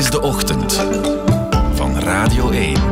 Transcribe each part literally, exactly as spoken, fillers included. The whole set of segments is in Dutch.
is de ochtend van Radio één.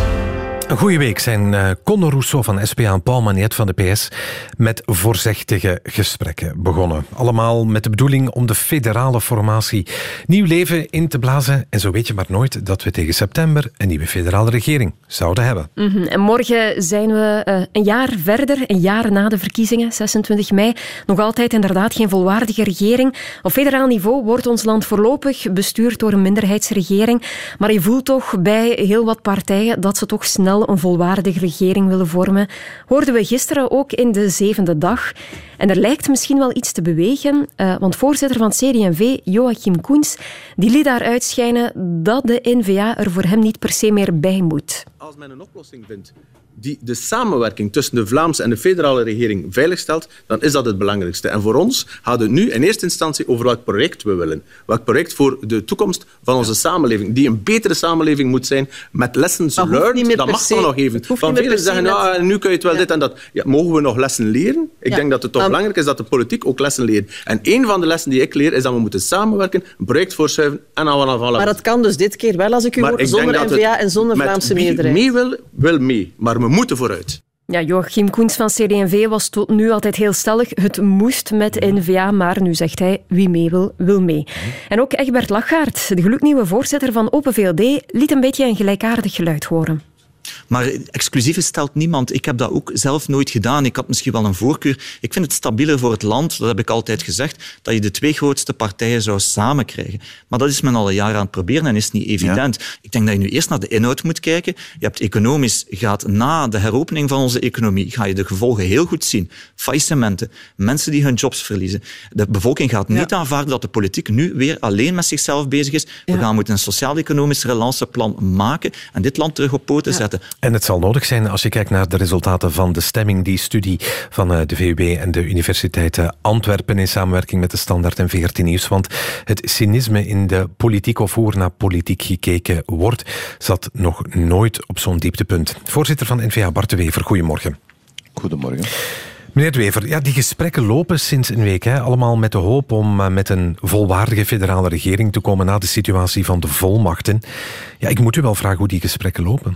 Een goede week zijn uh, Conor Rousseau van S P A en Paul Magnet van de P S met voorzichtige gesprekken begonnen. Allemaal met de bedoeling om de federale formatie nieuw leven in te blazen. En zo weet je maar nooit dat we tegen september een nieuwe federale regering zouden hebben. Mm-hmm. En morgen zijn we uh, een jaar verder, een jaar na de verkiezingen, zesentwintig mei. Nog altijd inderdaad geen volwaardige regering. Op federaal niveau wordt ons land voorlopig bestuurd door een minderheidsregering. Maar je voelt toch bij heel wat partijen dat ze toch snel een volwaardige regering willen vormen. Hoorden we gisteren ook in de zevende dag. En er lijkt misschien wel iets te bewegen, uh, want voorzitter van C D en V, Joachim Koens, die liet daar uitschijnen dat de N V A er voor hem niet per se meer bij moet. Als men een oplossing vindt die de samenwerking tussen de Vlaamse en de federale regering veiligstelt, dan is dat het belangrijkste. En voor ons gaat het nu in eerste instantie over welk project we willen. Welk project voor de toekomst van onze samenleving, die een betere samenleving moet zijn, met lessons dat learned. Dat mag dan nog even. Van velen zeggen, nou, nu kun je het wel ja. dit en dat. Ja, mogen we nog lessen leren? Ik ja. denk dat het toch um, belangrijk is dat de politiek ook lessen leert. En één van de lessen die ik leer, is dat we moeten samenwerken, een project voorschuiven en dan vanaf alle. Maar dat kan dus dit keer wel, als ik u hoor, zonder N V A en zonder Vlaamse meerderheid. Mee wil, wil mee, maar we moeten vooruit. Ja, Joachim Koens van C D en V was tot nu altijd heel stellig. Het moest met N V A, maar nu zegt hij wie mee wil, wil mee. En ook Egbert Lachaert, de gloednieuwe voorzitter van Open V L D, liet een beetje een gelijkaardig geluid horen. Maar exclusieve stelt niemand. Ik heb dat ook zelf nooit gedaan. Ik had misschien wel een voorkeur. Ik vind het stabieler voor het land, dat heb ik altijd gezegd, dat je de twee grootste partijen zou samen krijgen. Maar dat is men al een jaar aan het proberen en is niet evident. Ja. Ik denk dat je nu eerst naar de inhoud moet kijken. Je hebt economisch, gaat na de heropening van onze economie, ga je de gevolgen heel goed zien. Faillissementen, mensen die hun jobs verliezen. De bevolking gaat niet ja. aanvaarden dat de politiek nu weer alleen met zichzelf bezig is. We ja. gaan moeten een sociaal-economisch relanceplan maken en dit land terug op poten ja. zetten. En het zal nodig zijn, als je kijkt naar de resultaten van de stemming, die studie van de V U B en de Universiteit Antwerpen in samenwerking met de Standaard en V R T Nieuws. Want het cynisme in de politiek, of hoe er naar politiek gekeken wordt, zat nog nooit op zo'n dieptepunt. Voorzitter van N V A, Bart de Wever, goedemorgen. Goedemorgen. Meneer de Wever, ja, die gesprekken lopen sinds een week. Hè, allemaal met de hoop om uh, met een volwaardige federale regering te komen na de situatie van de volmachten. Ja, ik moet u wel vragen hoe die gesprekken lopen.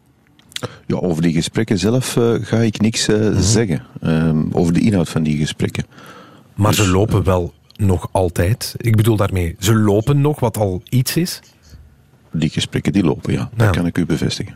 Ja, over die gesprekken zelf uh, ga ik niks uh, mm-hmm. zeggen. Um, over de inhoud van die gesprekken. Maar dus, ze lopen uh, wel nog altijd. Ik bedoel daarmee, ze lopen nog, wat al iets is. Die gesprekken die lopen, ja. Dat ja. kan ik u bevestigen.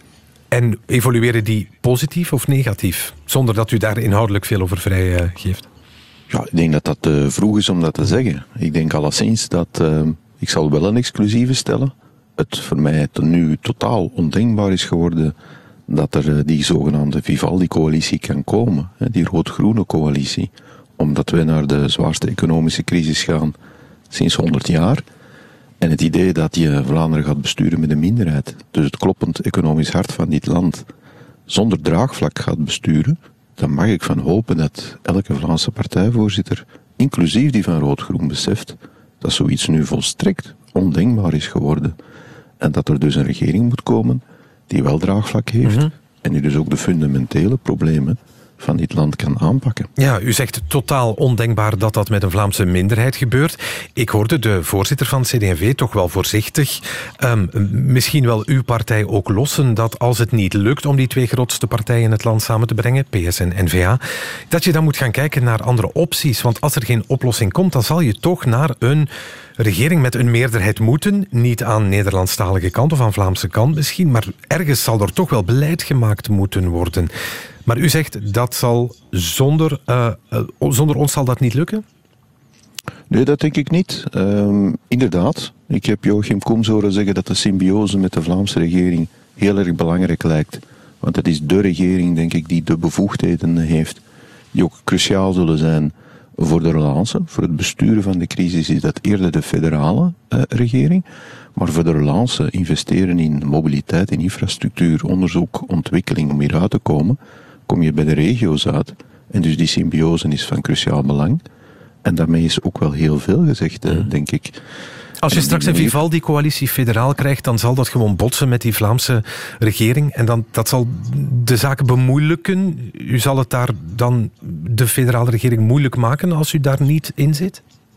En evolueren die positief of negatief? Zonder dat u daar inhoudelijk veel over vrij uh, geeft. Ja, ik denk dat dat uh, vroeg is om dat te zeggen. Ik denk alleszins dat... Uh, ik zal wel een exclusieve stellen. Het voor mij tot nu totaal ondenkbaar is geworden dat er uh, die zogenaamde Vivaldi-coalitie kan komen. Hè, die rood-groene coalitie. Omdat we naar de zwaarste economische crisis gaan sinds honderd jaar. En het idee dat je Vlaanderen gaat besturen met een minderheid, dus het kloppend economisch hart van dit land, zonder draagvlak gaat besturen, dan mag ik van hopen dat elke Vlaamse partijvoorzitter, inclusief die van Rood-Groen, beseft dat zoiets nu volstrekt ondenkbaar is geworden. En dat er dus een regering moet komen die wel draagvlak heeft mm-hmm. en die dus ook de fundamentele problemen van dit land kan aanpakken. Ja, u zegt totaal ondenkbaar dat dat met een Vlaamse minderheid gebeurt. Ik hoorde de voorzitter van C D en V toch wel voorzichtig, um, misschien wel uw partij ook lossen, dat als het niet lukt om die twee grootste partijen in het land samen te brengen, P S en N V A, dat je dan moet gaan kijken naar andere opties. Want als er geen oplossing komt, dan zal je toch naar een regering met een meerderheid moeten. Niet aan Nederlandstalige kant of aan Vlaamse kant misschien, maar ergens zal er toch wel beleid gemaakt moeten worden. Maar u zegt dat zal zonder, uh, uh, zonder ons zal dat niet lukken? Nee, dat denk ik niet. Um, inderdaad, ik heb Joachim Koens horen zeggen dat de symbiose met de Vlaamse regering heel erg belangrijk lijkt. Want het is de regering, denk ik, die de bevoegdheden heeft, die ook cruciaal zullen zijn voor de relance. Voor het besturen van de crisis is dat eerder de federale uh, regering. Maar voor de relance, investeren in mobiliteit, in infrastructuur, onderzoek, ontwikkeling om hieruit te komen, kom je bij de regio's uit. En dus die symbiose is van cruciaal belang. En daarmee is ook wel heel veel gezegd, mm. denk ik. Als je straks een Vivaldi-coalitie federaal krijgt, dan zal dat gewoon botsen met die Vlaamse regering. En dan, dat zal de zaken bemoeilijken. U zal het daar dan, de federale regering, moeilijk maken als u daar niet in zit?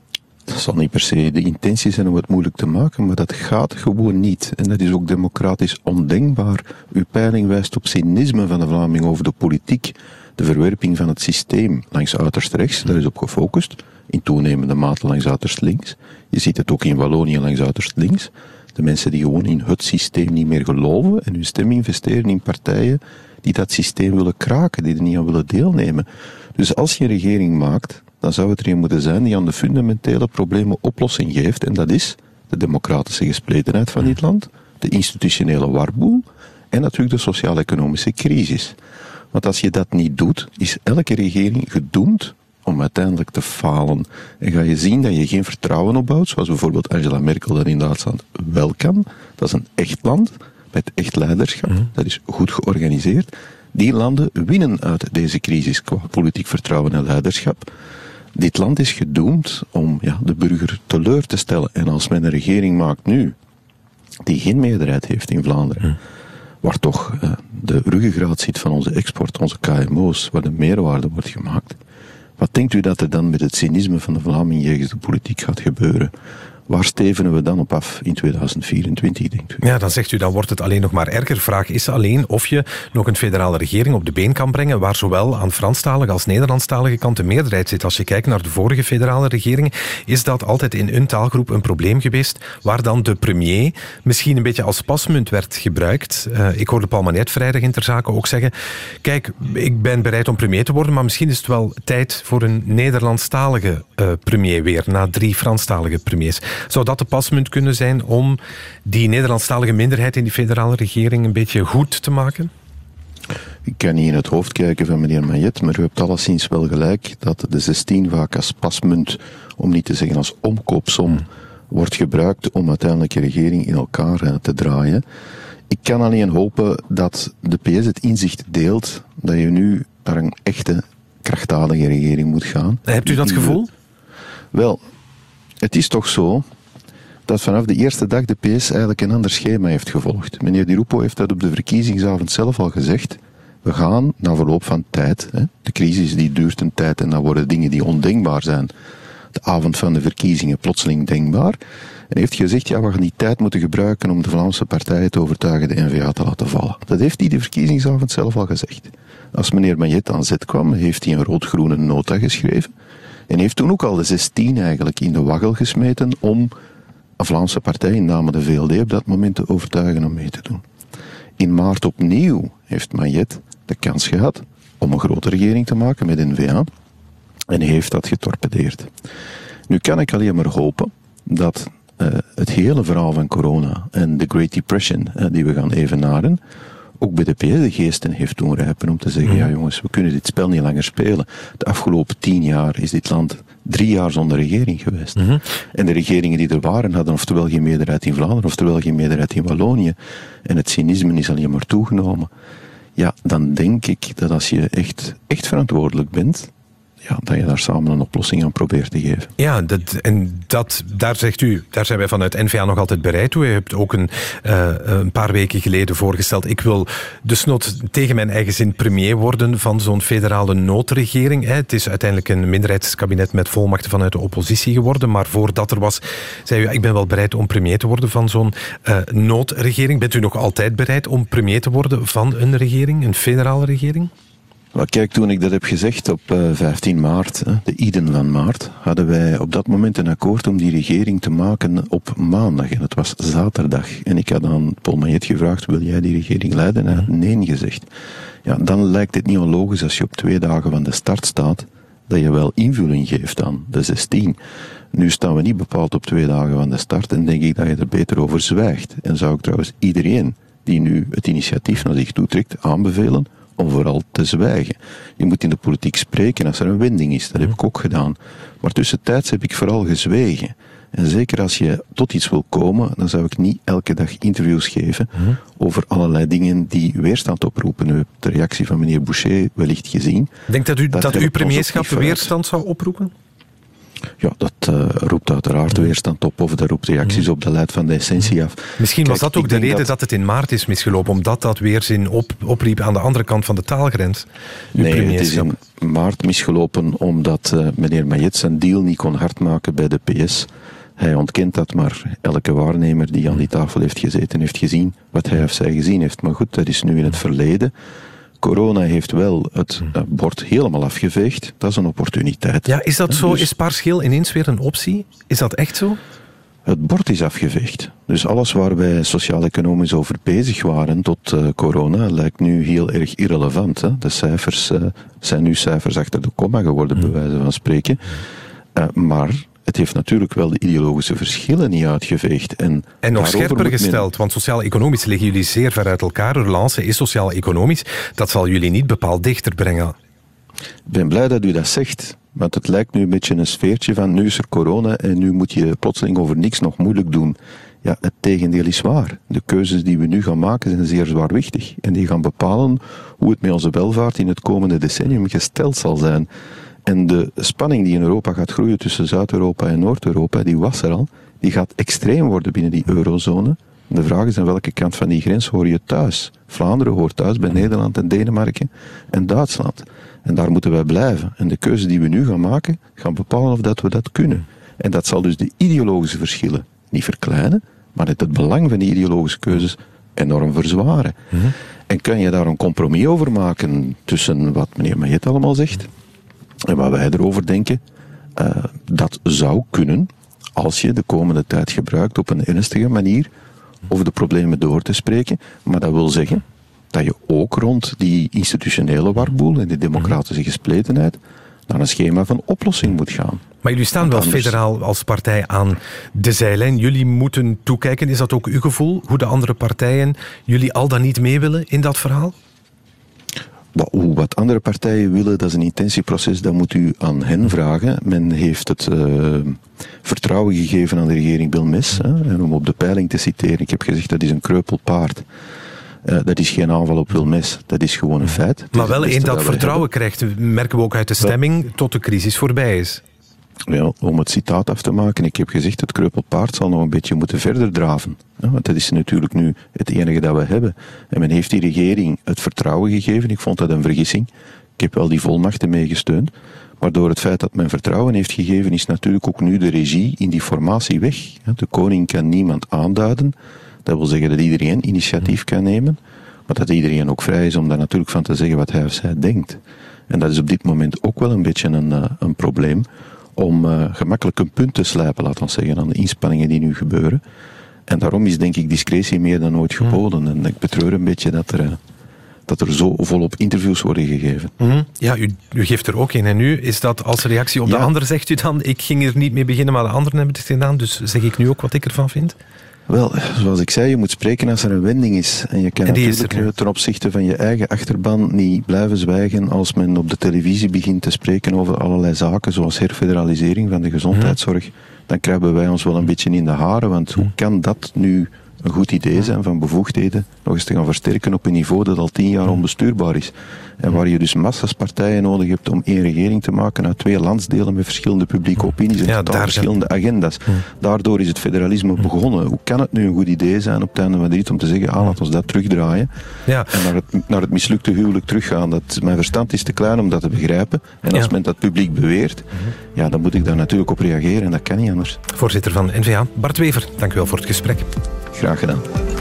Dat zal niet per se de intentie zijn om het moeilijk te maken, maar dat gaat gewoon niet. En dat is ook democratisch ondenkbaar. Uw peiling wijst op cynisme van de Vlaming over de politiek, de verwerping van het systeem langs uiterst rechts, daar is op gefocust, in toenemende mate langs uiterst links. Je ziet het ook in Wallonië langs uiterst links. De mensen die gewoon in het systeem niet meer geloven en hun stem investeren in partijen die dat systeem willen kraken, die er niet aan willen deelnemen. Dus als je een regering maakt, dan zou het er een moeten zijn die aan de fundamentele problemen oplossing geeft. En dat is de democratische gespletenheid van dit land, de institutionele warboel en natuurlijk de sociaal-economische crisis. Want als je dat niet doet, is elke regering gedoemd om uiteindelijk te falen. En ga je zien dat je geen vertrouwen opbouwt, zoals bijvoorbeeld Angela Merkel dat in Duitsland wel kan. Dat is een echt land, met echt leiderschap. Mm. Dat is goed georganiseerd. Die landen winnen uit deze crisis qua politiek vertrouwen en leiderschap. Dit land is gedoemd om ja, de burger teleur te stellen. En als men een regering maakt nu, die geen meerderheid heeft in Vlaanderen, mm. waar toch uh, de ruggengraat zit van onze export, onze K M O's, waar de meerwaarde wordt gemaakt, wat denkt u dat er dan met het cynisme van de Vlaming jegens de politiek gaat gebeuren? Waar stevenen we dan op af in tweeduizend vierentwintig, denkt u? Ja, dan zegt u, dan wordt het alleen nog maar erger. Vraag is alleen of je nog een federale regering op de been kan brengen waar zowel aan Franstalige als Nederlandstalige kant de meerderheid zit. Als je kijkt naar de vorige federale regeringen, is dat altijd in een taalgroep een probleem geweest, waar dan de premier misschien een beetje als pasmunt werd gebruikt. Uh, ik hoorde Paul Manet vrijdag in Ter Zake ook zeggen, kijk, ik ben bereid om premier te worden, maar misschien is het wel tijd voor een Nederlandstalige uh, premier weer, na drie Franstalige premiers. Zou dat de pasmunt kunnen zijn om die Nederlandstalige minderheid in die federale regering een beetje goed te maken? Ik kan niet in het hoofd kijken van meneer Mayet, maar u hebt alleszins wel gelijk dat de zestien vaak als pasmunt, om niet te zeggen als omkoopsom, hmm. wordt gebruikt om uiteindelijk een regering in elkaar te draaien. Ik kan alleen hopen dat de P S het inzicht deelt dat je nu naar een echte, krachtdadige regering moet gaan. Hebt u dat gevoel? Wel, het is toch zo dat vanaf de eerste dag de P S eigenlijk een ander schema heeft gevolgd. Meneer Di Rupo heeft dat op de verkiezingsavond zelf al gezegd. We gaan na verloop van tijd, hè, de crisis die duurt een tijd en dan worden dingen die ondenkbaar zijn, de avond van de verkiezingen plotseling denkbaar. En heeft gezegd, ja, we gaan die tijd moeten gebruiken om de Vlaamse partijen te overtuigen de N V A te laten vallen. Dat heeft hij de verkiezingsavond zelf al gezegd. Als meneer Mayet aan zet kwam, heeft hij een rood-groene nota geschreven. En heeft toen ook al de zestien eigenlijk in de waggel gesmeten om een Vlaamse partij, in name de V L D, op dat moment te overtuigen om mee te doen. In maart opnieuw heeft Mayet de kans gehad om een grote regering te maken met N V A en heeft dat getorpedeerd. Nu kan ik alleen maar hopen dat uh, het hele verhaal van corona en de Great Depression uh, die we gaan evenaren, ook bij de P S de geesten heeft doen rijpen om te zeggen, ja jongens, we kunnen dit spel niet langer spelen. De afgelopen tien jaar is dit land drie jaar zonder regering geweest. Mm-hmm. En de regeringen die er waren, hadden oftewel geen meerderheid in Vlaanderen, oftewel geen meerderheid in Wallonië. En het cynisme is alleen maar toegenomen. Ja, dan denk ik dat als je echt, echt verantwoordelijk bent, ja, dat je daar samen een oplossing aan probeert te geven. Ja, dat, en dat, daar zegt u, daar zijn wij vanuit N V A nog altijd bereid toe. U hebt ook een, uh, een paar weken geleden voorgesteld, ik wil desnoods tegen mijn eigen zin premier worden van zo'n federale noodregering. Het is uiteindelijk een minderheidskabinet met volmachten vanuit de oppositie geworden, maar voordat er was, zei u, ik ben wel bereid om premier te worden van zo'n uh, noodregering. Bent u nog altijd bereid om premier te worden van een regering, een federale regering? Maar kijk, toen ik dat heb gezegd op uh, vijftien maart, uh, de Iden van maart, hadden wij op dat moment een akkoord om die regering te maken op maandag. En het was zaterdag. En ik had aan Paul Mayet gevraagd, wil jij die regering leiden? En hij had nee gezegd. Ja, dan lijkt het niet onlogisch als je op twee dagen van de start staat, dat je wel invulling geeft aan de zestien. Nu staan we niet bepaald op twee dagen van de start en denk ik dat je er beter over zwijgt. En zou ik trouwens iedereen die nu het initiatief naar zich toetrekt aanbevelen om vooral te zwijgen. Je moet in de politiek spreken als er een wending is. Dat heb ik ook gedaan. Maar tussentijds heb ik vooral gezwegen. En zeker als je tot iets wil komen, dan zou ik niet elke dag interviews geven mm-hmm. over allerlei dingen die weerstand oproepen. U hebt de reactie van meneer Boucher wellicht gezien. Denkt dat u dat, dat uw premierschap weerstand zou oproepen? Ja, dat uh, roept uiteraard weerstand op of dat roept reacties op, dat leidt van de essentie af. Misschien was Kijk, dat ook de reden dat... dat het in maart is misgelopen, omdat dat weerzin op, opriep aan de andere kant van de taalgrens. Nee, het is in maart misgelopen omdat uh, meneer Mayet zijn deal niet kon hardmaken bij de P S. Hij ontkent dat, maar elke waarnemer die aan die tafel heeft gezeten heeft gezien wat hij of zij gezien heeft. Maar goed, dat is nu in het verleden. Corona heeft wel het bord helemaal afgeveegd. Dat is een opportuniteit. Ja, is dat zo? Dus is paars-geel ineens weer een optie? Is dat echt zo? Het bord is afgeveegd. Dus alles waar wij sociaal-economisch over bezig waren tot uh, corona lijkt nu heel erg irrelevant. Hè? De cijfers uh, zijn nu cijfers achter de komma geworden, bij wijze van spreken. Uh, maar het heeft natuurlijk wel de ideologische verschillen niet uitgeveegd. En, en nog scherper gesteld, men... want sociaal-economisch liggen jullie zeer ver uit elkaar. Relance is sociaal-economisch. Dat zal jullie niet bepaald dichter brengen. Ik ben blij dat u dat zegt. Want het lijkt nu een beetje een sfeertje van nu is er corona en nu moet je plotseling over niks nog moeilijk doen. Ja, het tegendeel is waar. De keuzes die we nu gaan maken zijn zeer zwaarwichtig. En die gaan bepalen hoe het met onze welvaart in het komende decennium gesteld zal zijn. En de spanning die in Europa gaat groeien tussen Zuid-Europa en Noord-Europa, die was er al, die gaat extreem worden binnen die eurozone. De vraag is aan welke kant van die grens hoor je thuis. Vlaanderen hoort thuis bij Nederland en Denemarken en Duitsland. En daar moeten wij blijven. En de keuze die we nu gaan maken, gaan bepalen of dat we dat kunnen. En dat zal dus de ideologische verschillen niet verkleinen, maar het, het belang van die ideologische keuzes enorm verzwaren. Mm-hmm. En kan je daar een compromis over maken tussen wat meneer Mayet allemaal zegt en wat wij erover denken? Uh, dat zou kunnen als je de komende tijd gebruikt op een ernstige manier over de problemen door te spreken. Maar dat wil zeggen dat je ook rond die institutionele warboel en die democratische gespletenheid naar een schema van oplossing moet gaan. Maar jullie staan wel anders federaal als partij aan de zijlijn. Jullie moeten toekijken. Is dat ook uw gevoel? Hoe de andere partijen jullie al dan niet mee willen in dat verhaal? Hoe wat andere partijen willen, dat is een intentieproces, dat moet u aan hen vragen. Men heeft het uh, vertrouwen gegeven aan de regering Bilmes. Hè, en om op de peiling te citeren, ik heb gezegd dat is een kreupeld paard. Uh, dat is geen aanval op Wilmes, dat is gewoon een feit. Maar wel één dat, dat vertrouwen krijgt, merken we ook uit de stemming, tot de crisis voorbij is. Ja, om het citaat af te maken, ik heb gezegd, het kreupelpaard zal nog een beetje moeten verder draven. Ja, want dat is natuurlijk nu het enige dat we hebben. En men heeft die regering het vertrouwen gegeven, ik vond dat een vergissing. Ik heb wel die volmachten meegesteund. Maar door het feit dat men vertrouwen heeft gegeven, is natuurlijk ook nu de regie in die formatie weg. De koning kan niemand aanduiden. Dat wil zeggen dat iedereen initiatief kan nemen, maar dat iedereen ook vrij is om daar natuurlijk van te zeggen wat hij of zij denkt. En dat is op dit moment ook wel een beetje een, uh, een probleem, om uh, gemakkelijk een punt te slijpen, laten we zeggen, aan de inspanningen die nu gebeuren. En daarom is denk ik discretie meer dan ooit geboden. En ik betreur een beetje dat er, uh, dat er zo volop interviews worden gegeven. Mm-hmm. Ja, u, u geeft er ook een. En nu is dat als reactie op ja. de ander, zegt u dan, ik ging er niet mee beginnen, maar de anderen hebben het gedaan, dus zeg ik nu ook wat ik ervan vind? Wel, zoals ik zei, je moet spreken als er een wending is. En je kan en natuurlijk er, ten opzichte van je eigen achterban niet blijven zwijgen als men op de televisie begint te spreken over allerlei zaken, zoals herfederalisering van de gezondheidszorg. Dan krijgen wij ons wel een beetje in de haren, want hoe kan dat nu een goed idee zijn van bevoegdheden nog eens te gaan versterken op een niveau dat al tien jaar onbestuurbaar is. En waar je dus massas partijen nodig hebt om één regering te maken uit twee landsdelen met verschillende publieke opinies en ja, totaal verschillende agenda's. Hmm. Daardoor is het federalisme begonnen. Hoe kan het nu een goed idee zijn op het einde van de rit om te zeggen, ah, laat ons dat terugdraaien ja. en naar het, naar het mislukte huwelijk teruggaan. Dat, mijn verstand is te klein om dat te begrijpen. En als ja. men dat publiek beweert, ja, dan moet ik daar natuurlijk op reageren en dat kan niet anders. Voorzitter van N V A, Bart Wever, dank u wel voor het gesprek. Graag gedaan.